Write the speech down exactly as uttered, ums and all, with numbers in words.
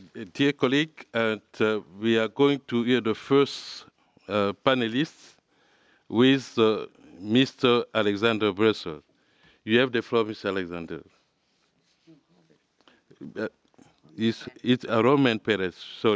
dear colleague, and uh, we are going to hear the first uh, panelist with uh, Mister Alexander Brussels. You have the floor, Mister Alexander. Uh, it's, it's a Roman Perez, sorry.